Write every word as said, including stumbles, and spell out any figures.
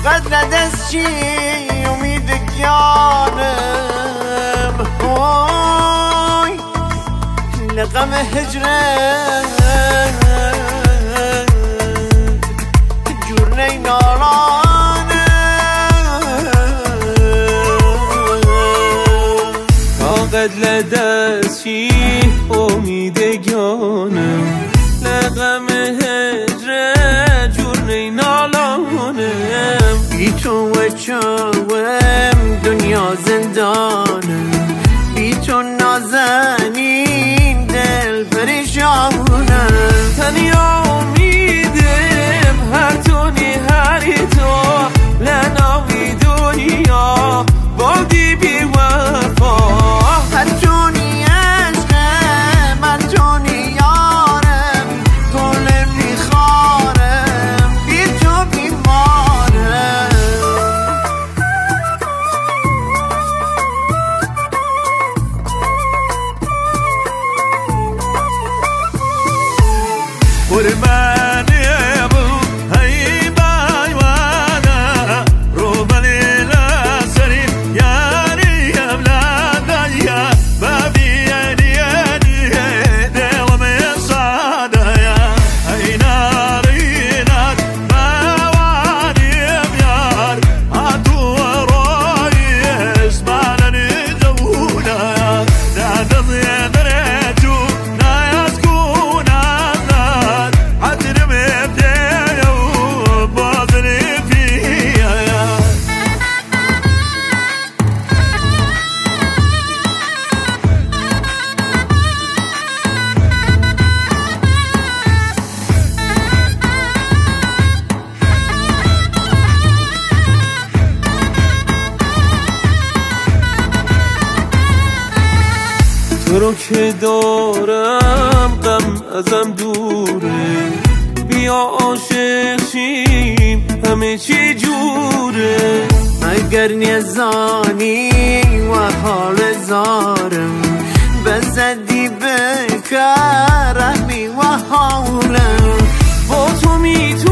قد ندستی امید گیانم اوی لقم هجرت جور نی نالانم قد لدستی امید گیانم لقم هجرت جور نی نالانم بی تو و چوم دنیا زندانم بی تو نازنین دل پریشانم تنیا امیدم هر تونی هری تو لناوی دنیا بادی بی وفا هر تونی عشقم هر تونی یارم گلم میخوارم بی تو بیمارم قربانی ابو هی بایوانا رو بلی لسری یاری اولادایا بابی یعنی یعنی دلم صادایا ای ناری نار باوانی بیار اتو روی اسمالنی جونا دادم یدرتو نایسکون تو رو که دارم غم ازم دوره بیا عاشق شیم همه چی جوره اگر نیزانی و حال زارم بزدی بکرمی و حولم با تو میتونم